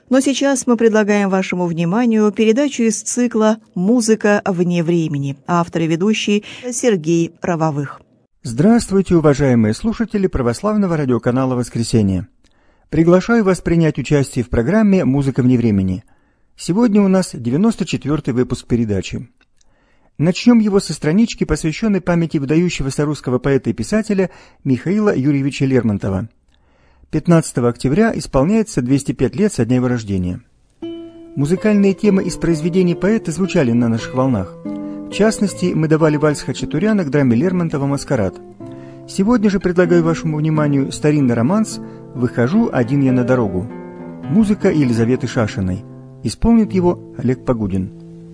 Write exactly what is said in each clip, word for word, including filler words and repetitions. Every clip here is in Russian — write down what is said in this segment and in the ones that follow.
Но сейчас мы предлагаем вашему вниманию передачу из цикла «Музыка вне времени», автор и ведущий Сергей Правовых. Здравствуйте, уважаемые слушатели православного радиоканала «Воскресенье». Приглашаю вас принять участие в программе «Музыка вне времени». Сегодня у нас девяносто четвёртый выпуск передачи. Начнем его со странички, посвященной памяти выдающегося русского поэта и писателя Михаила Юрьевича Лермонтова. пятнадцатого октября исполняется двести пять лет со дня его рождения. Музыкальные темы из произведений поэта звучали на наших волнах. В частности, мы давали вальс Хачатуряна к драме Лермонтова «Маскарад». Сегодня же предлагаю вашему вниманию старинный романс «Выхожу один я на дорогу». Музыка Елизаветы Шашиной. Исполнит его Олег Погудин.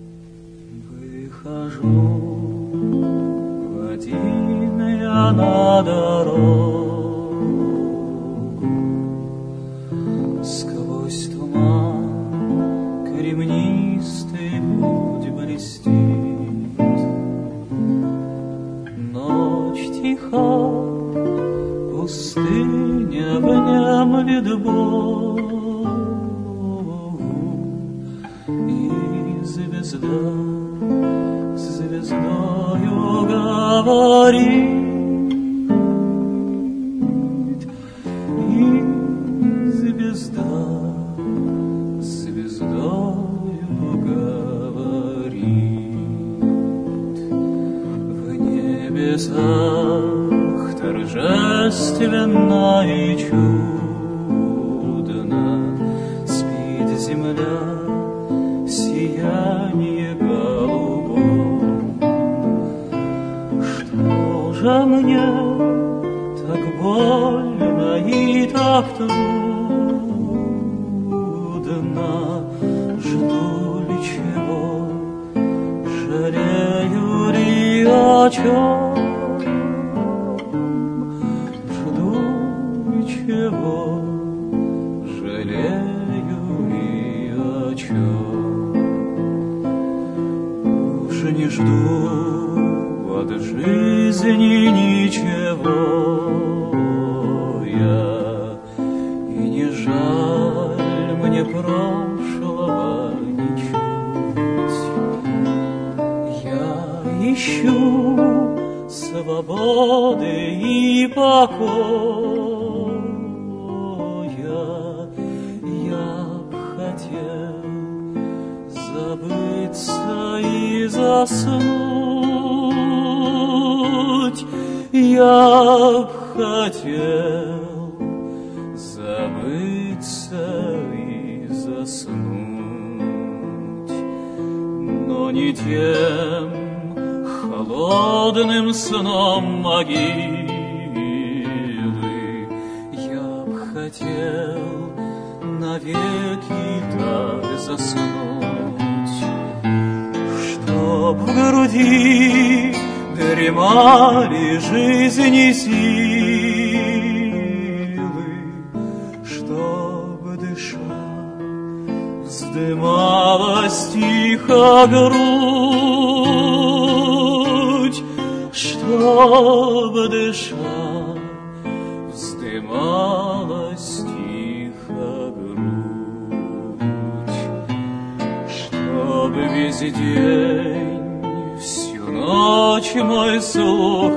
Выхожу один я на дорогу, сквозь туман кремнистый путь блестит. Ночь тиха, пустыня внемлет Богу, и звезда звездою говорит, и звезда звездою говорит. В небесах торжественно и чудно спит земля в сиянии голубом. Что же мне так больно и так трудно? Жду ли чего, жалею ли о чем? Жду ли чего, жалею ли о чем? Уж не жду от жизни ничего я, и не жаль мне прошлого ничуть. Я ищу свободы и покоя, я б хотел забыться и заснуть. Я б хотел забыться и заснуть, но не тем холодным сном могилы. Я б хотел навеки так заснуть, чтоб в груди дремали жизни силы, чтоб дыша вздымалась тихо грудь, чтоб дыша вздымалась тихо грудь, чтоб весь день ночь мой слух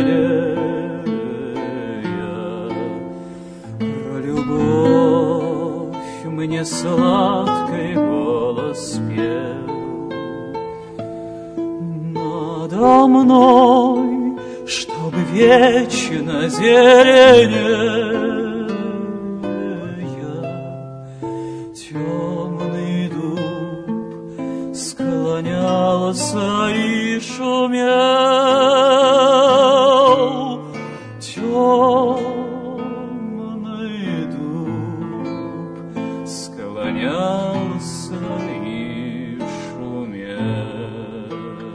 лелея про любовь мне сладкий голос пел. Надо мной, чтоб вечно зеленея темный дуб склонялся и шумел. Темный дуб склонялся и шумел.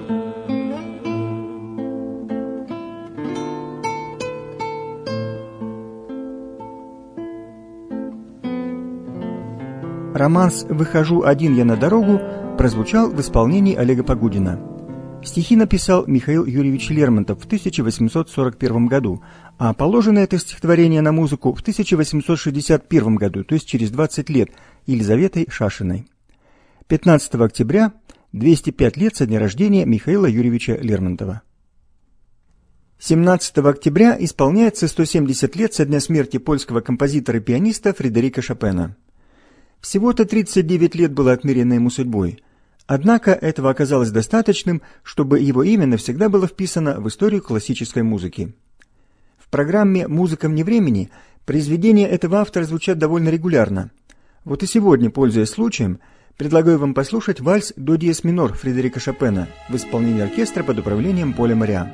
Романс «Выхожу один я на дорогу» прозвучал в исполнении Олега Погудина. Стихи написал Михаил Юрьевич Лермонтов в тысяча восемьсот сорок первом году, а положено это стихотворение на музыку в тысяча восемьсот шестьдесят первом году, то есть через двадцать лет, Елизаветой Шашиной. пятнадцатого октября двести пять лет со дня рождения Михаила Юрьевича Лермонтова. семнадцатого октября исполняется сто семьдесят лет со дня смерти польского композитора и пианиста Фредерика Шопена. Всего-то тридцать девять лет было отмерено ему судьбой, однако этого оказалось достаточным, чтобы его имя навсегда было вписано в историю классической музыки. В программе «Музыка вне времени» произведения этого автора звучат довольно регулярно. Вот и сегодня, пользуясь случаем, предлагаю вам послушать вальс до диез минор Фредерика Шопена в исполнении оркестра под управлением Поля Мориа.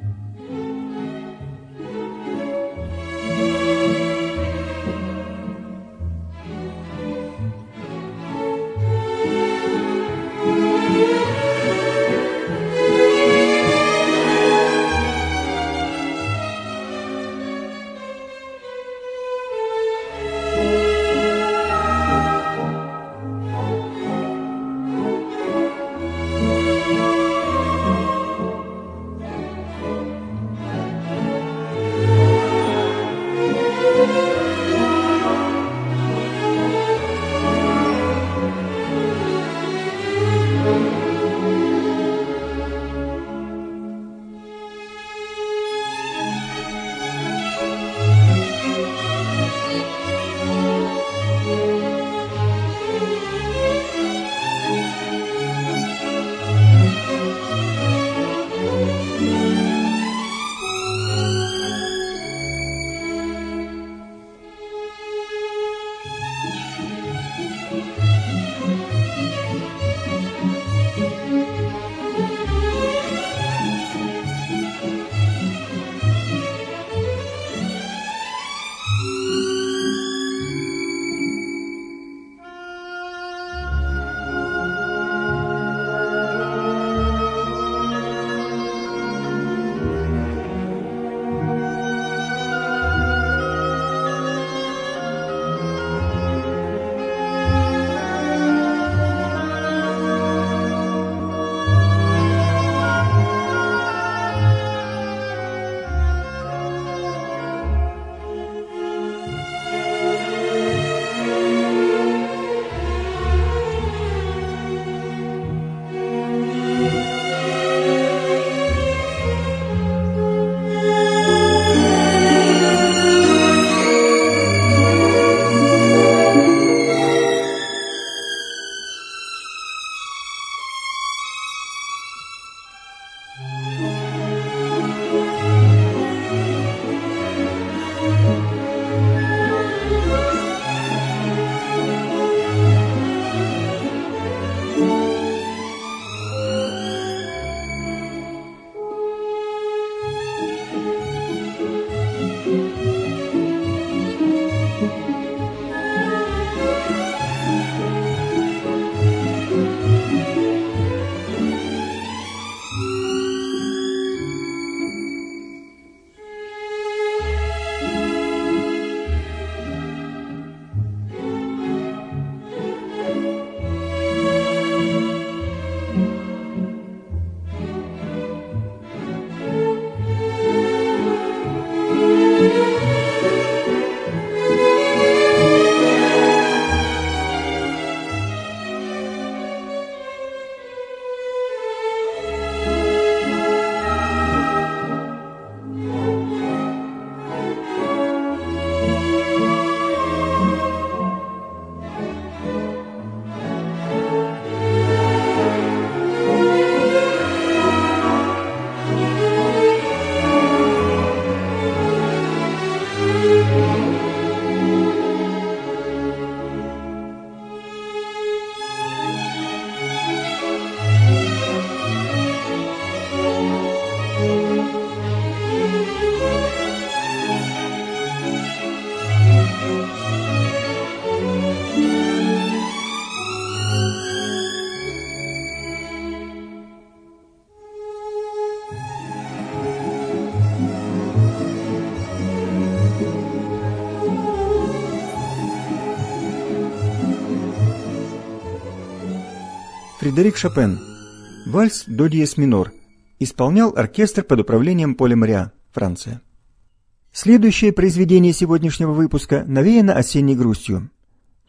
Фредерик Шопен. Вальс до диез минор. Исполнял оркестр под управлением Поля Мориа, Франция. Следующее произведение сегодняшнего выпуска навеяно осенней грустью.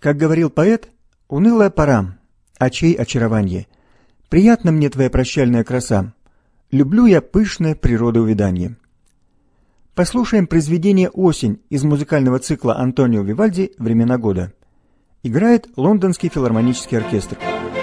Как говорил поэт, унылая пора, очей очарование. Приятна мне твоя прощальная краса. Люблю я пышное природоувиданье. Послушаем произведение «Осень» из музыкального цикла Антонио Вивальди «Времена года». Играет Лондонский филармонический оркестр.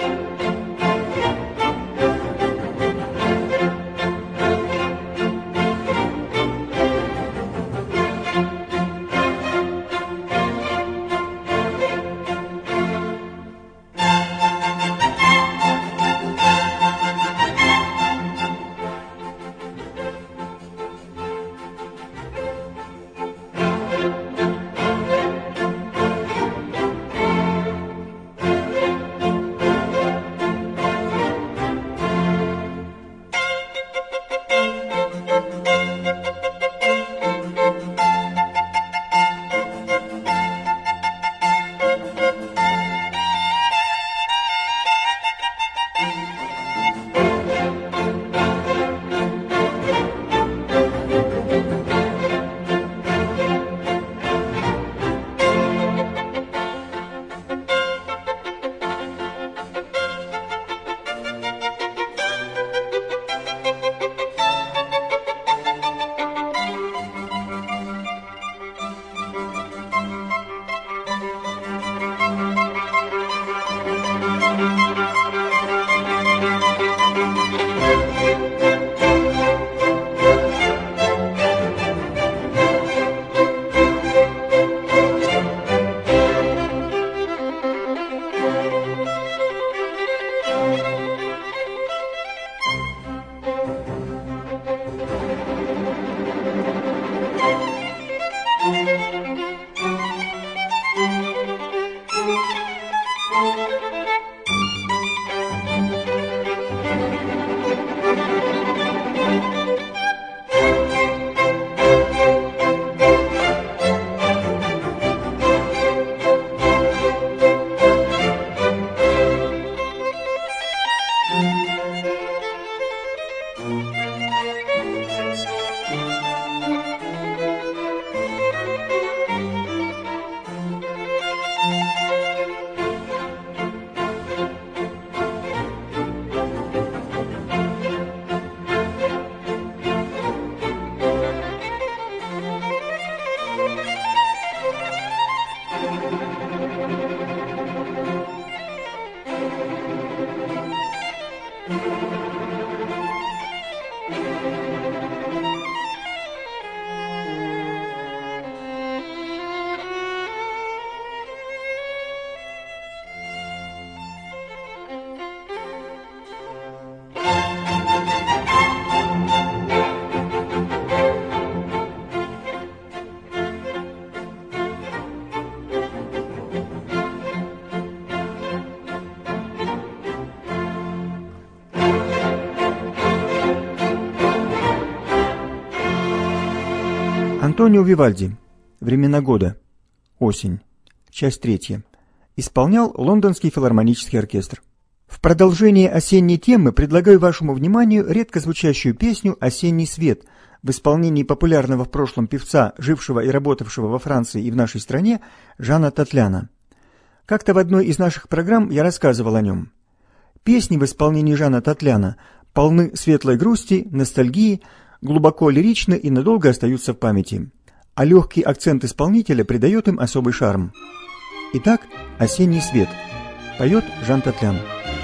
Антонио Вивальди. Времена года. Осень. Часть третья. Исполнял Лондонский филармонический оркестр. В продолжение осенней темы предлагаю вашему вниманию редко звучащую песню «Осенний свет» в исполнении популярного в прошлом певца, жившего и работавшего во Франции и в нашей стране, Жана Татляна. Как-то в одной из наших программ я рассказывал о нем. Песни в исполнении Жана Татляна полны светлой грусти, ностальгии, глубоко лиричны и надолго остаются в памяти, а легкий акцент исполнителя придает им особый шарм. Итак, «Осенний свет» поет Жан Татлян.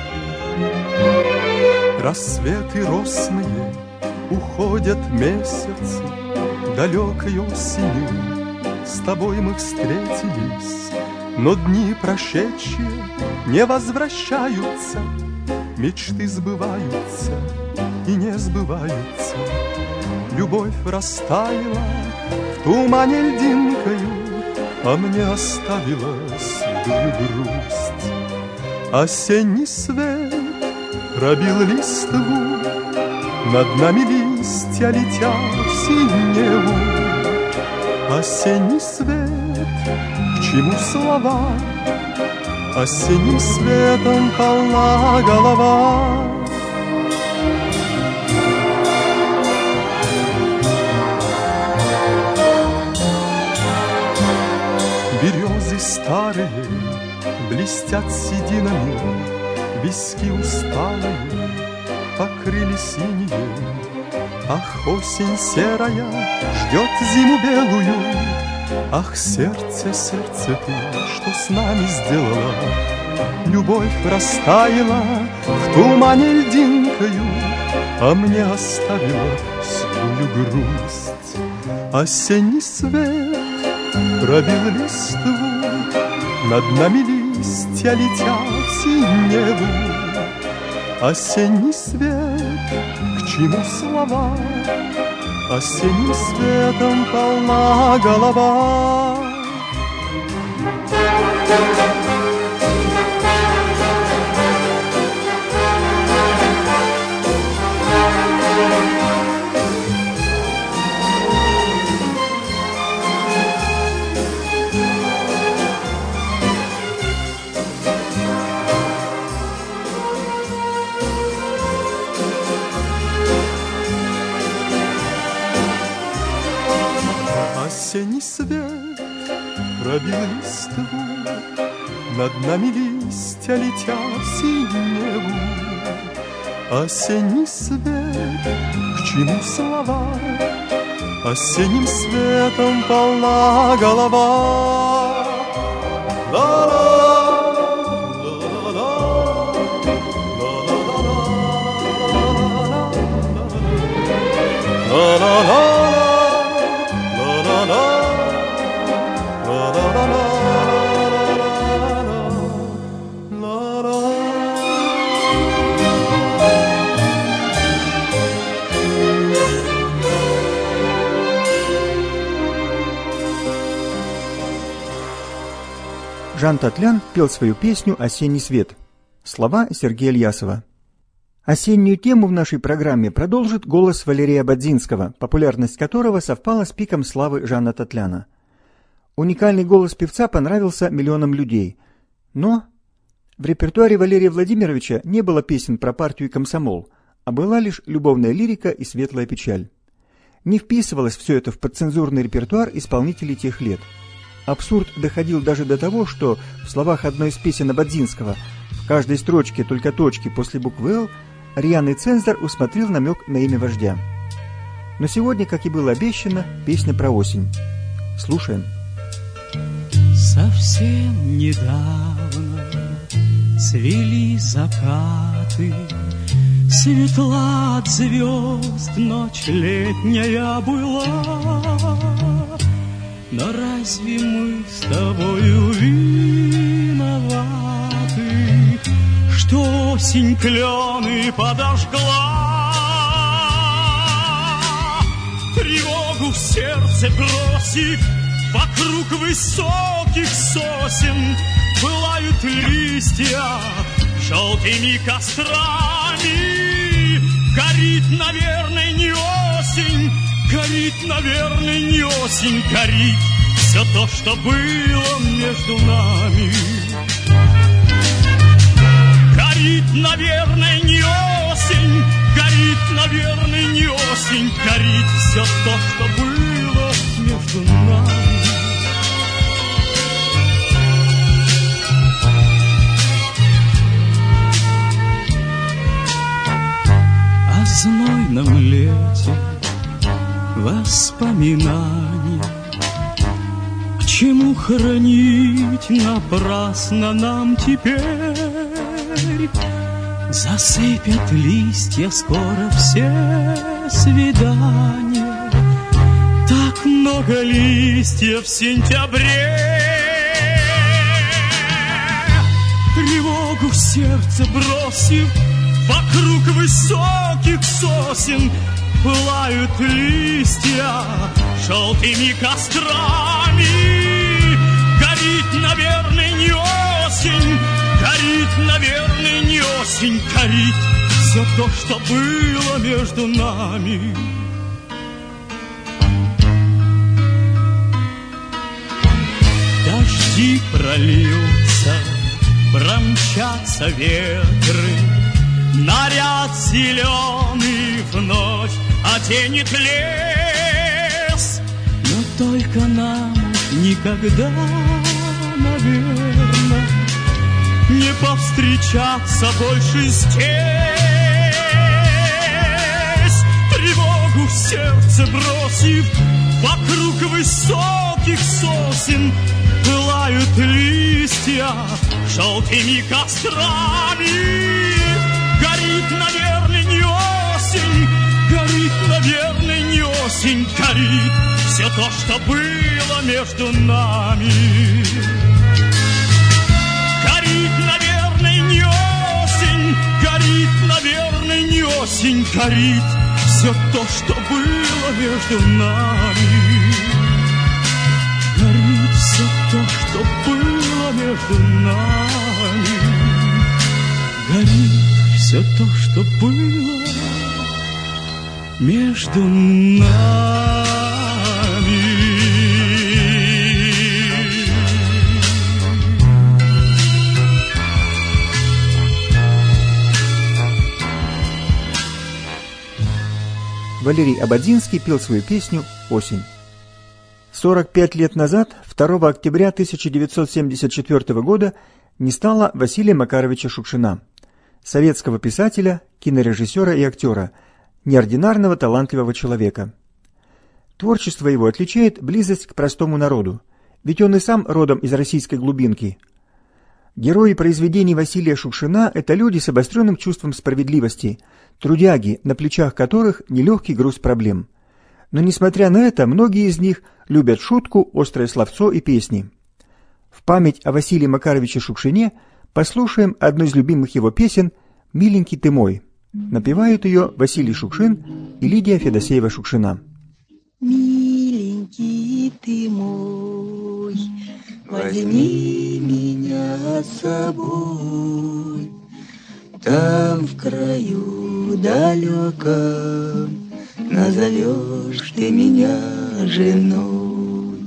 Рассветы росные, уходят месяцы, далекой осенью с тобой мы встретились, но дни прошедшие не возвращаются, мечты сбываются и не сбываются. Любовь растаяла в тумане льдинкою, а мне оставила седую грусть. Осенний свет пробил листву, над нами листья летят в синеву. Осенний свет, к чему слова? Осенним светом полна голова. Березы старые Блестят сединами виски усталые, покрыли синие. Ах, осень серая ждет зиму белую. Ах, сердце, сердце ты, что с нами сделала? Любовь растаяла в тумане льдинкою, а мне оставила свою грусть. Осенний свет пробил листву, над нами листья летят в синеву. Осенний свет, к чему слова? Осенним светом полна голова. Осенний свет пробил листву, над нами листья летят в синеву. Осенний свет, к чему слова? Осенним светом полна голова. Ла-ла-ла. Жан Татлян пел свою песню «Осенний свет». Слова Сергея Ильясова. Осеннюю тему в нашей программе продолжит голос Валерия Бадзинского, популярность которого совпала с пиком славы Жана Татляна. Уникальный голос певца понравился миллионам людей. Но в репертуаре Валерия Владимировича не было песен про партию и комсомол, а была лишь любовная лирика и светлая печаль. Не вписывалось все это в подцензурный репертуар исполнителей тех лет. Абсурд доходил даже до того, что в словах одной из песен Бадзинского в каждой строчке только точки после буквы «Л» рьяный цензор усмотрел намек на имя вождя. Но сегодня, как и было обещано, песня про осень. Слушаем. Совсем недавно цвели закаты, светла от звезд ночь летняя была. Но разве мы с тобою виноваты, что осень клены подожгла? Тревогу в сердце бросив, вокруг высоких сосен пылают листья желтыми кострами. Горит, наверное, не осень, горит, наверное, не осень, горит все то, что было между нами. Горит, наверное, не осень, горит, наверное, не осень, горит все то, что было между нами. О знойном лете воспоминаний, к чему хранить напрасно нам теперь? Засыпят листья скоро все свидания, так много листьев в сентябре. Тревогу в сердце бросив, вокруг высоких сосен пылают листья желтыми кострами. Горит, наверное, не осень, горит, наверное, не осень, горит все то, что было между нами. Дожди прольются, промчатся ветры, наряд зеленый вновь оденет лес. Но только нам никогда, наверно, не повстречаться больше здесь. Тревогу в сердце бросив, вокруг высоких сосен пылают листья желтыми кострами. Горит, наверное, не осень, горит, наверное, не осень, горит все то, что было между нами. Горит, наверное, не осень, горит, наверное, не осень, горит все то, что было между нами. Горит все то, что было между нами. Горит все то, что было между нами. Валерий Ободзинский пел свою песню «Осень». сорок пять лет назад, второго октября тысяча девятьсот семьдесят четвёртого года, не стало Василия Макаровича Шукшина, советского писателя, кинорежиссера и актера, неординарного талантливого человека. Творчество его отличает близость к простому народу, ведь он и сам родом из российской глубинки. Герои произведений Василия Шукшина – это люди с обостренным чувством справедливости, трудяги, на плечах которых нелегкий груз проблем. Но, несмотря на это, многие из них любят шутку, острое словцо и песни. В память о Василии Макаровиче Шукшине послушаем одну из любимых его песен «Миленький ты мой». Напевают ее Василий Шукшин и Лидия Федосеева-Шукшина. Миленький ты мой, возьми меня с собой, там в краю далеком назовешь ты меня женой.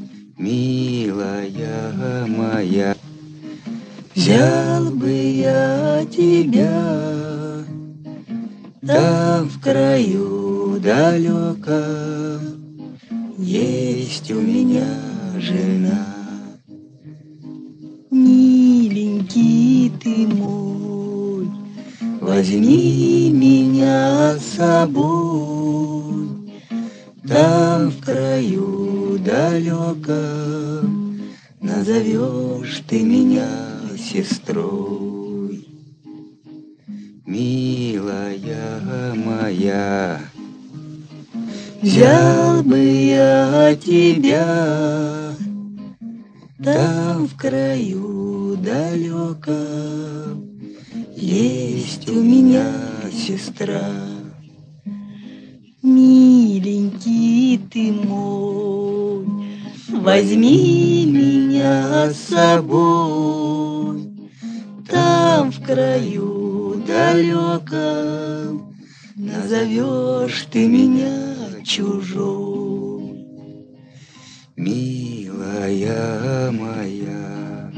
Милая моя, взял бы я тебя, там в краю далеком есть у меня жена. Миленький ты мой, возьми меня с собой, там в краю далеком назовешь ты меня сестрой. Милая моя, взял бы я тебя, там в краю далеком есть у меня сестра. Миленький ты мой, возьми меня с собой, там в краю далеком назовешь ты меня чужой. Милая моя,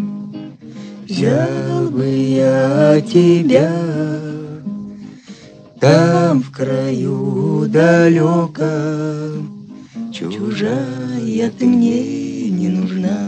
взял бы я тебя, там в краю далеком, чужая ты мне не нужна.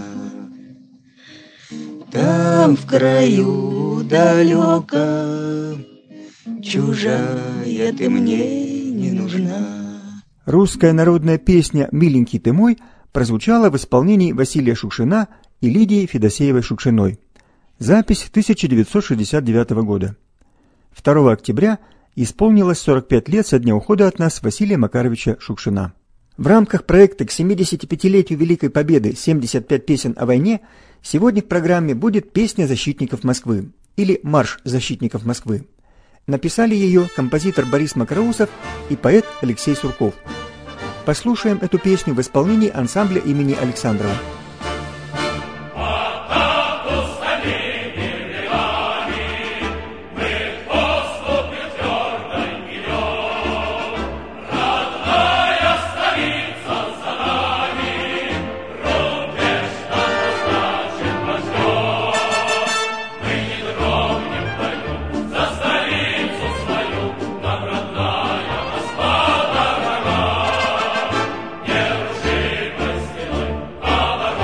Там в краю далеком, чужая ты мне не нужна. Русская народная песня «Миленький ты мой» прозвучала в исполнении Василия Шукшина и Лидии Федосеевой-Шукшиной. Запись тысяча девятьсот шестьдесят девятого года. второго октября исполнилось сорок пять лет со дня ухода от нас Василия Макаровича Шукшина. В рамках проекта к семидесятипятилетию Великой Победы «семьдесят пять песен о войне» сегодня в программе будет «Песня защитников Москвы» или «Марш защитников Москвы». Написали ее композитор Борис Макроусов и поэт Алексей Сурков. Послушаем эту песню в исполнении ансамбля имени Александрова. Держи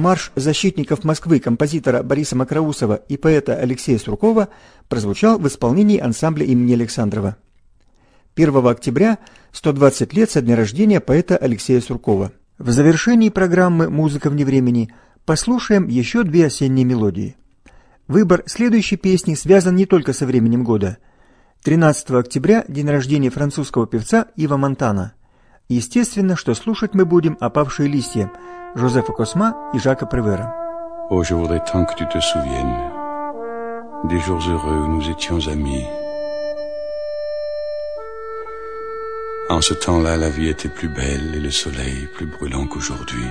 марш защитников Москвы композитора Бориса Мокроусова и поэта Алексея Суркова прозвучал в исполнении ансамбля имени Александрова. первого октября сто двадцать лет со дня рождения поэта Алексея Суркова. В завершении программы «Музыка вне времени» послушаем еще две осенние мелодии. Выбор следующей песни связан не только со временем года. тринадцатого октября – день рождения французского певца Ива Монтана. Естественно, что слушать мы будем «Опавшие листья» Жозефа Косма и Жака Превера. Oh, je voudrais tant que tu te souviennes des jours heureux où nous étions amis. En ce temps-là, la vie était plus belle et le soleil plus brûlant qu'aujourd'hui.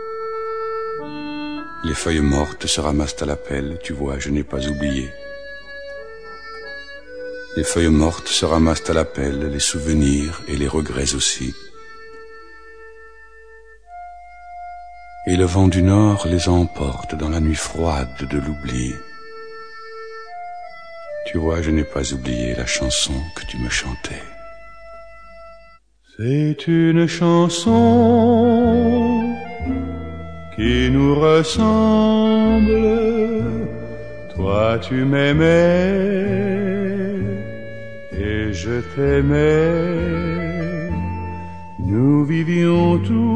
Les feuilles mortes se ramassent à la pelle, tu vois, je n'ai pas oublié. Les feuilles mortes se ramassent à la pelle, les souvenirs et les regrets aussi. Et le vent du nord les emporte dans la nuit froide de l'oubli. Tu vois, je n'ai pas oublié la chanson que tu me chantais. C'est une chanson qui nous ressemble. Toi tu m'aimais et je t'aimais. Nous vivions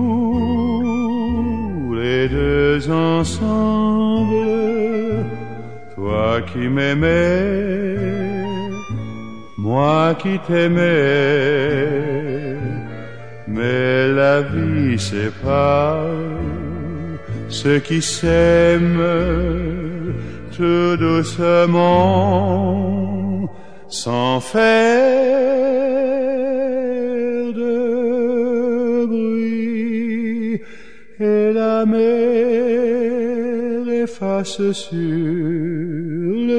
tous les deux ensemble. Toi qui m'aimais, moi qui t'aimais. Mais la vie sépare ceux qui s'aiment tout doucement, sans faire de bruit. Et la mer efface sur le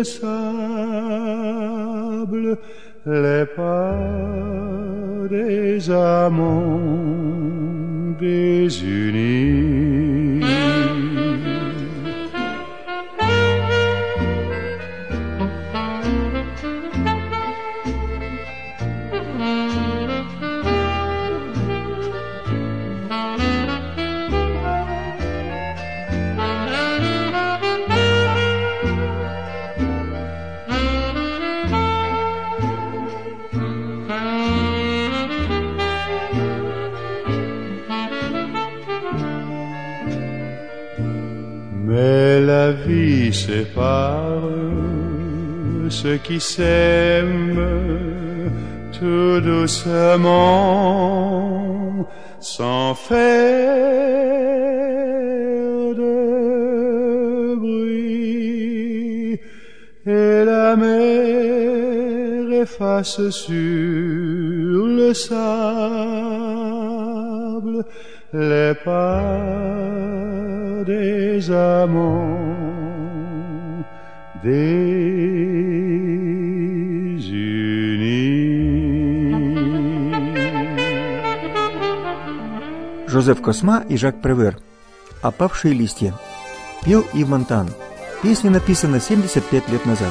sable les pas des amants désunis. Mais la vie sépare ceux qui s'aiment tout doucement, sans faire de bruit. Et la mer efface sur le sable les pas des amants désunis. Жозеф Косма и Жак Превер. «Опавшие листья». Пел Ив Монтан. Песня написана семьдесят пять лет назад.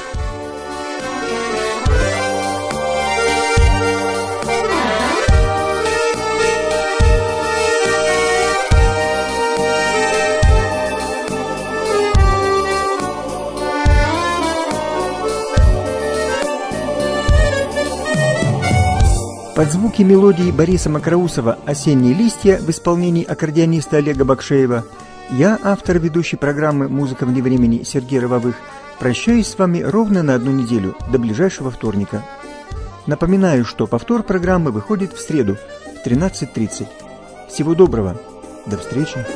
Под звуки мелодии Бориса Мокроусова «Осенние листья» в исполнении аккордеониста Олега Бакшеева я, автор ведущей программы «Музыка вне времени» Сергей Рововых, прощаюсь с вами ровно на одну неделю, до ближайшего вторника. Напоминаю, что повтор программы выходит в среду в тринадцать тридцать. Всего доброго. До встречи.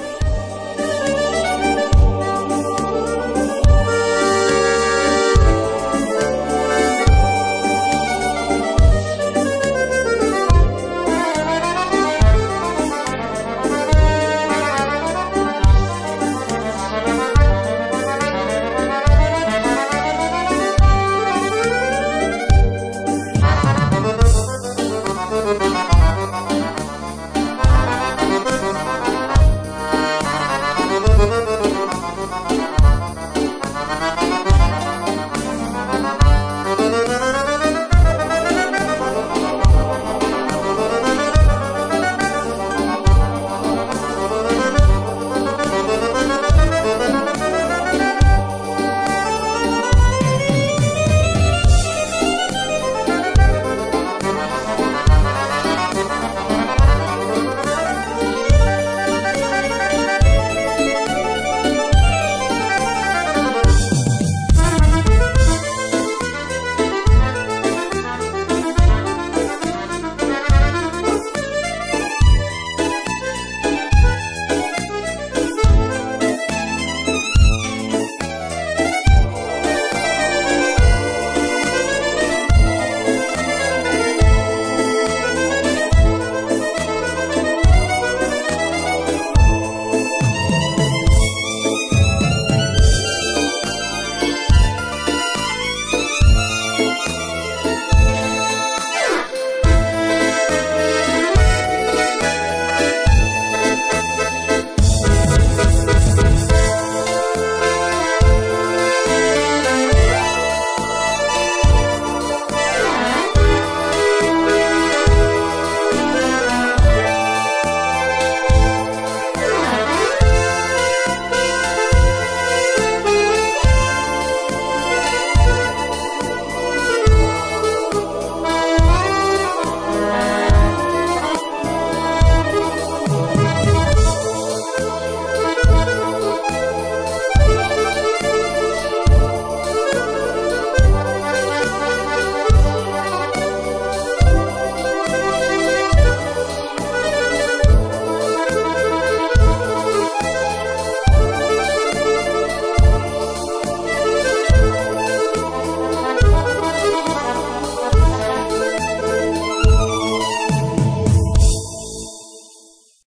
Thank you.